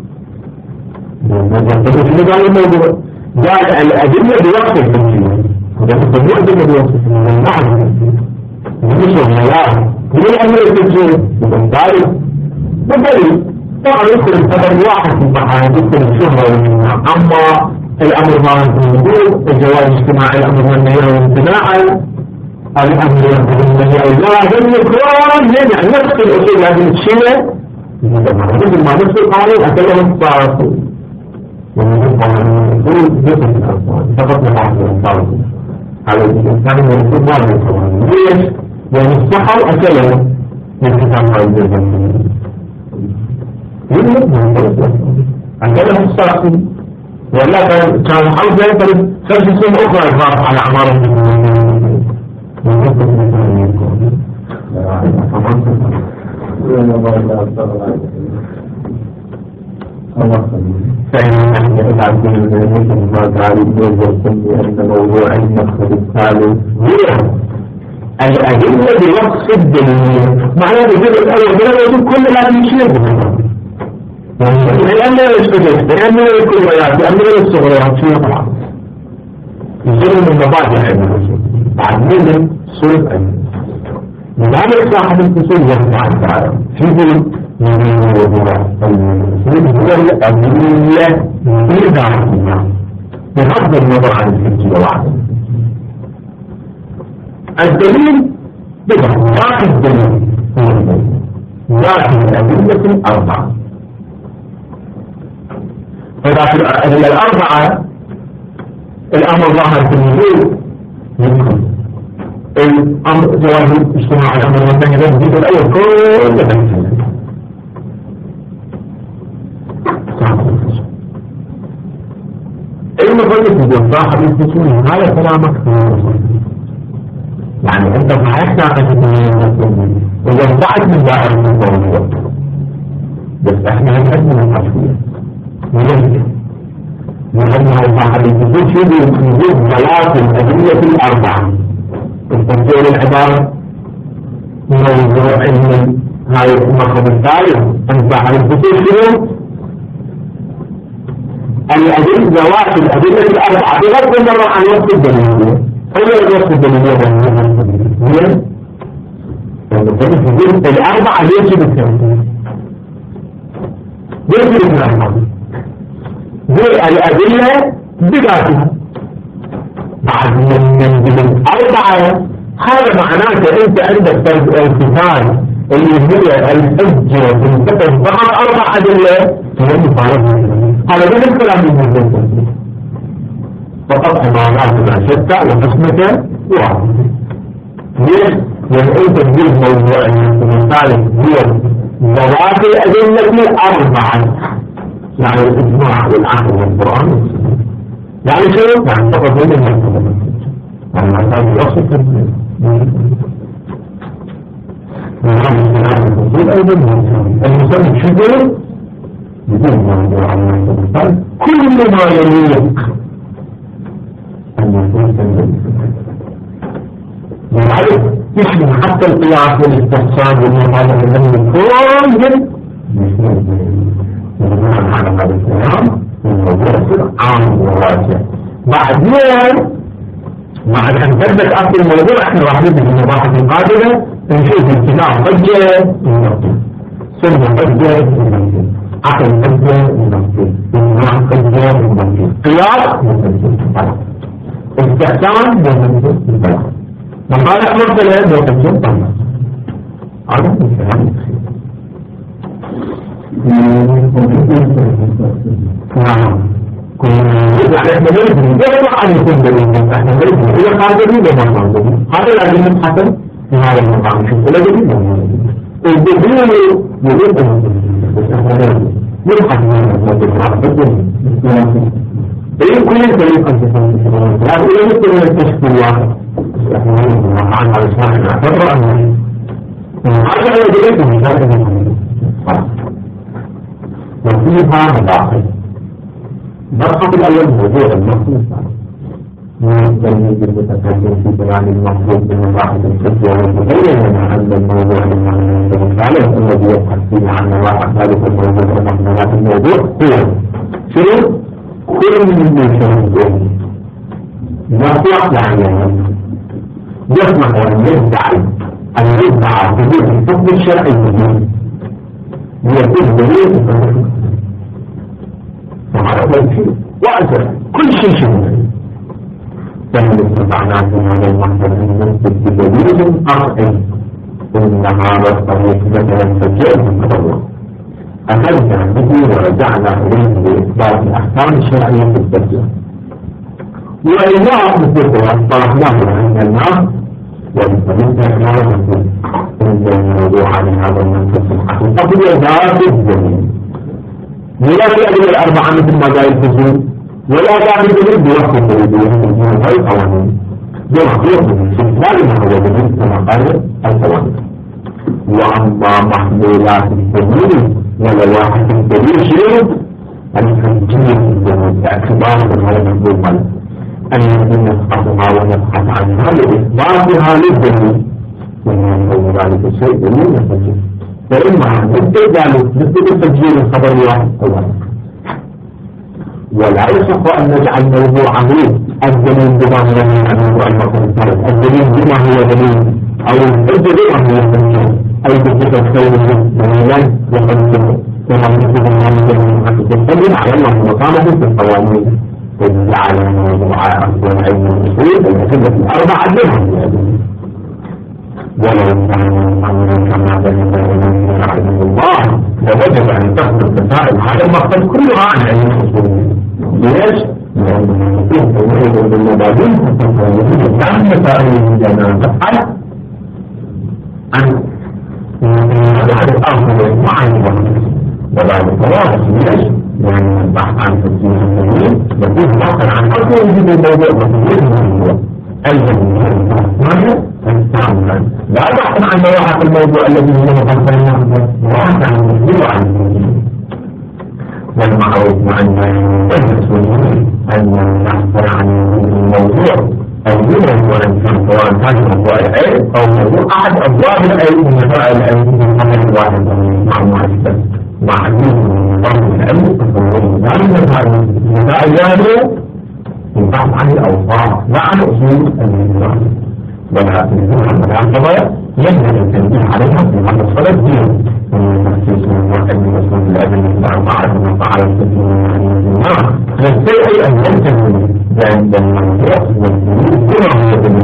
المباحث عن الموضوع قال الأدلة بوصف الفضل وده الفضل أدلة بوصف الفضل نعم مش والله ليه الأمر الفضل بالتالي بالتالي طبعا يدخل الخبر واحد في البحث يدخل الشهرة أما الأمر ما موجود الجواز اجتماعي الأمر من هي امتناعا الأمر من هي لازم يكون يعني نفس الأصول هذه الشيء مثل ما نفس القانون أكلهم صاروا ومن قانون يقول جزء من الأصول فقط نحن نصاروا على الإنسان يقول ما يصاروا ليش؟ لأن الصحة أكلهم من كتاب هذا الجزء أكلهم صاروا ولا كان حوض يقدر خمس سنين أخرى إضافة على أعمارهم فإن نحن نفعل كل ذلك ما قال يوجد بأن موضوع المقصد الثالث هو الأدلة بوصف الدليل معناه الجزء الأول من كل هذه الشيء لأنه يستجد لأنه يكون ويات لأنه الصغيرات شو يطلع يجرم من مبادئ علم الرسول بعد من صلب علم لذلك صاحب الفصول يرجع تعالى يقول يمين وضوء الرسول هو الأدلة بذاتها بغض النظر عن الفكر وعدم الدليل بذات ذات الدليل ذات الأدلة الأربعة فذات الأدلة الأربعة الأمر ظاهر في الوجود يمكن الأمر جواز اجتماع الأمر والنهي الجزء الأول كل ذلك المفروض يقول صاحب الفصول هذا كلامك يعني أنت ما يحتاج أن إذا انتعت من ظاهر الموضوع بس احنا هنقدم المشروع ولكن لأنه صاحب الفصول شو بيوجد ثلاث الأدلة الأربعة التنزيل العبارة موضوع علم هاي المقصد الثالث أن صاحب الفصول شنو؟ الأدلة ذوات الأدلة الأربعة بغض النظر عن وصف الدليل أول وصف الدليل هي الأربعة ليش بالتنزيل ليش بالتنزيل هي الأدلة بذاتها بعد من من الأربعة هذا معناته أنت عندك ارتفاع اللي هي الحجة تنتقل فقط أربع أدلة هذا من الكلام الموجود فقط عبارات شتى وقسمته واحدة ليش؟ لأن أنت تجيب موضوع المثال هي ذوات الأدلة أربعة يعني الإجماع والعقل والقرآن يعني شو؟ يعني فقط من المثال يعني مثال يصف المسلم شبه بدون موضوع المثال كل ما يليق أن يكون سنة لذلك يشبه حتى القياس والاستحسان والمطالبة الذي كلهم يجمعون على هذا الكلام الموضوع عام وواسع بعدين بعد أن تثبت أصل الموضوع احنا راح نبدأ في المباحث القادمة نشوف الكلام حجة ونمثل سنة حجة ونمثل عقل حجة ونمثل إجماع حجة ونمثل قياس ونمثل استحسان ونمثل مصالح مرسلة وحجة طبعا هذا الكلام نعم كنا احنا نريد نجمع أن يكون دليل احنا نريد إذا قال دليل وما قال دليل هذا العلم حسن في هذا المقام شوف ولا دليل وما الدليل يريد أن بس احنا نريد نبحث عن الموضوع إيه كل دليل أن تفهم هذا إيه مثل من التشكيل واحد احنا نريد عن على اسماء نعتبر أن هذا هو دليل من ذلك الموضوع وفيها مداخل مرحب الأول موضوع المخصوص من التلميذ المتكلم في بيان المخصوص بمباحث الفقه والمبين أن الموضوع المعنى الثالث الذي يبحث فيه عن نواحي ذلك الموضوع ومحتويات الموضوع هو شنو؟ كل من يشاهد مرفوع يعني يسمح أن يدعي أن يدعى حدود الحكم الشرعي الجديد ليكون دليل فهذا شيء وأجل كل شيء شيء فهل استطعنا في هذا المحضر أن نثبت بدليل قطعي إن هذا الطريق مثلا فجأة التطور أخذنا به ورجعنا إليه بإثبات الأحكام الشرعية في الفجأة وإذا مثل طرحناه عند الناس وبالتالي لا نقول إن الموضوع عن هذا المنصف الحقيقة بإضافة الدليل ولا تأذي الأربعة مثل ما جاء الفزول ولا تعمل دليل بوقت الدليل من هذه القوانين بوقت الدليل لا هو دليل كما قال القوانين وأما محمولات الدليل ولا واحد الدليل شيء الحجية باعتبار هذا المحمول أن يكون نفحصها ونبحث عنها لإثباتها للدليل ومن قول ذلك الشيء دليل نفسه فإما مثل ذلك مثل تسجيل الخبر واحد أولا ولا يصح أن نجعل موضوعه الدليل بما هو الموضوع المقصود الثالث الدليل بما هو دليل أو الحجة بما هو دليل أي بصفة كونه دليلا يقدمه كما مثل المعنى من حقيقة الدليل على الله مقامه في القوانين وجعل موضوع أصل علم الأصول الأدلة الأربعة منهم ولو كان أمرا كما بين بيننا رحمه الله لوجب أن تكون مسائل هذا المقصد كلها عن علم الأصول ليش؟ لأنه يكون تنويه بالمبادئ فتكون عن مسائل الجنة تفعل عن هذا الأمر معين وذلك واضح ليش؟ يعني البحث عن تفسير الدليل يكون بحثا عن أصل وجود الموضوع وتفسير الموضوع أيضا من هذا البحث مستعملا لا بحث عن نواحي الموضوع الذي هو مفصل بحث عن الموضوع عن الموضوع والمعروف عن المسؤولين أن البحث عن الموضوع أولا وأن كان سواء كان موضوع العلم أو موضوع أحد أبواب العلم من مسائل العلم من قبل واحد مع معرفة معلوم من ضمن العلم تصور ذلك مسائل يعني البحث عن الأوصاف لا عن أصول الإنسان ولكن هذا القضايا يجب التنبيه عليها في هذا الصدد دين من تخصيص موضوع علم مسؤول الأدب المتعرف من فعل الفتن من النار يستطيع أن ينتهي عند الموضوع والدليل بما هو دليل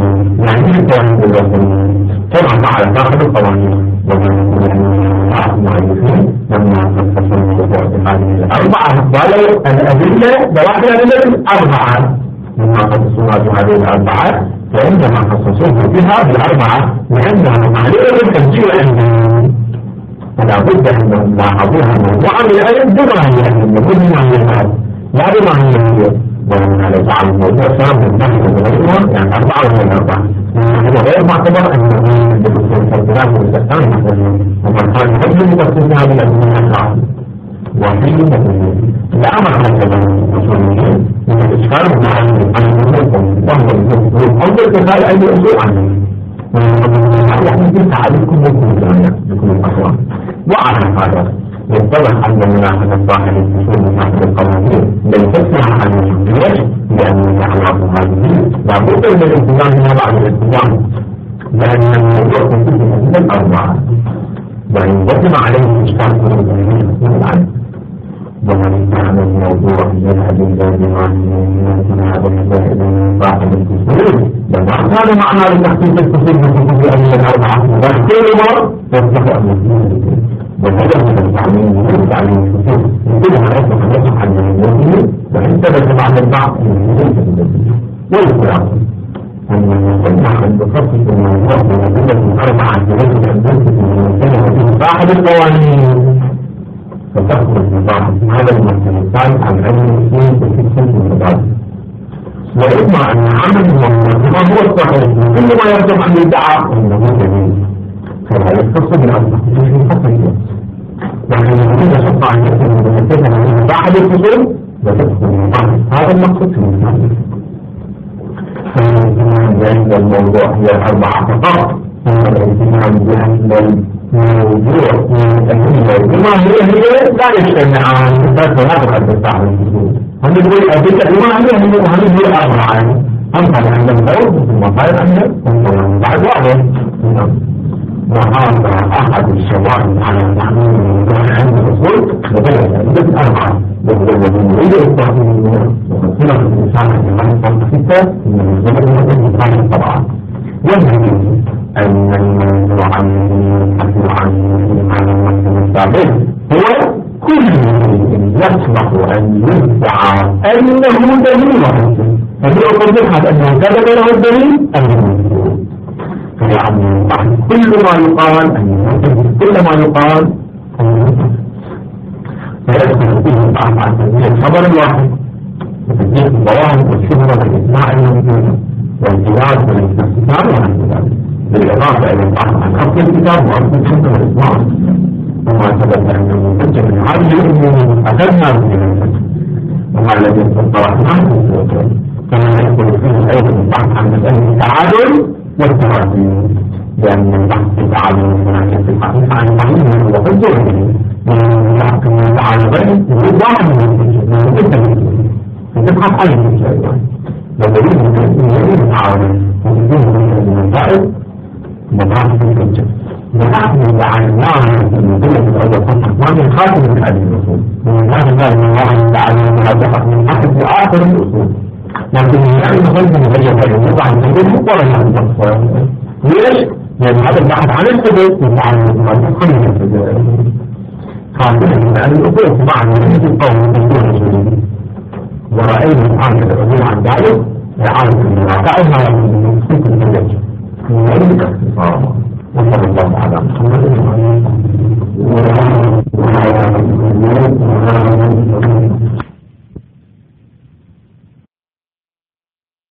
يعني القوانين الوطنية طبعا على داخل القوانين ومن المعرفين لما تتصل هذه الأربعة قالوا الأدلة بواحد الأدلة أربعة مما خصصوها هذه الأربعة فعندما خصصوها بها بالأربعة لأنها معلومة بالتسجيل عندهم فلا بد أن لاحظوها موضوعا للآية بمعنى بمعنى لا بمعنى ومن على بعض الموضوع صار من نحو الغيرها يعني أربعة ولا أربعة هذا غير معتبر أن الدكتور فالكلام والسلام مثلا ومن كان يحب تفسيرها بالأدلة الأربعة وفي لا معنى كلام المسلمين من الإشكال مع المسلمين وهو الأمر كفال أي أسوء عنه يعني كيف عليكم بكل بكل الأخوان وعلى هذا يتضح أن مناهجة صاحب الفصول من هذه القوانين ليست عن الجمهورية لأن يعلم هذه لابد من الالتزام بها بعد الالتزام لأن الموضوع في هذه الأربعة وإن يجب عليه إشكال كل المسلمين الآن ومن كان الموضوع يذهب إلى بمعنى هذا الزائد من صاحب الفصول لما كان معنى لتخصيص الفصول بخصوص أن الأربعة وكل مرة يصبح أمر وهذا من التعليم من تعليم الفصول يمكن أن يصبح يصبح عن المسلمين وإن ثبت بعد البعض من ليس بالمسلمين والخلاصة أن يصبح أن تخصص الموضوع بمدينة الأربعة بوجه أن تنسك من المسلمين صاحب القوانين فتخرج بصاحب هذا المسلم الثالث عن علم المسلمين في الفصول المتبادل وإما أن عمل المنظمة هو الصحيح كل ما يرجع عن الدعاء أنه جميل فلا يختص بالأربعة في خطيئة يعني إذا شق عن يكون بمثلها من بعد الفصول وتدخل من بعض هذا المقصد في المثال فالاهتمام بعند الموضوع هي الأربعة فقط ثم الاهتمام بعند الموضوع بما هي هي لا يجتمعان بس لا تقدر تعمل الفصول هم يقول أبيك بما هي هي وهم يقول الأربعة هم كان عندهم دور ثم قال أنه هم بعد واحد وهذا أحد الشواهد على تعميم الموضوع عند الرسول وبدأ عدة أربعة وهو الذي يريد التعظيم منه وقد صلت الإنسان عن الله صلى ستة من المزمر الذي كان طبعا والمهم أن الموضوع يبحث عن على المسلم السابق هو كل من يصلح أن يدعى أنه دليل فهو قد يبحث أنه ثبت له الدليل أنه يعني كل ما يقال كل ما يقال فيدخل فيه البحث عن تنزيل الخبر الواحد وتنزيل الظواهر والشهرة والإجماع الموجودة والجهاد والاستثناء والانتداب بالإضافة إلى البحث عن أصل الكتاب وأصل السنة والإجماع وما ثبت أنه منتج من هذه الأمور أخذنا من الفتح وما الذي طرحناه في الوجه كما يدخل فيه أيضا البحث عن مسألة التعادل والتراجع لأن البحث في تعالى هناك في الحقيقة عن معين وحجة من يحكم تعالى غير يريد واحد من الجزء فتبحث عن الجزء لو يريد أن يريد تعالى ويكون من المسائل مباحث في الجزء نحن جعلناها في المدينة الأول فتح ما من خاتم من هذه الأصول ومن هذا أن الله تعالى منازعة من أحد وآخر الأصول لكن يعني مثلا نغير هذه الوضع عن تنظيم ولا يعني ليش؟ لأن هذا البحث عن الحدود والتعامل مع كل من الحدود خاصة من هذه الأصول مع نتيجة القوم من دون الحدود ورأينا الآن العبور عن ذلك إعادة المراجعة ما يعمل في كل الوجه من ذلك اختصار وصلى الله على محمد وعلى آله وصحبه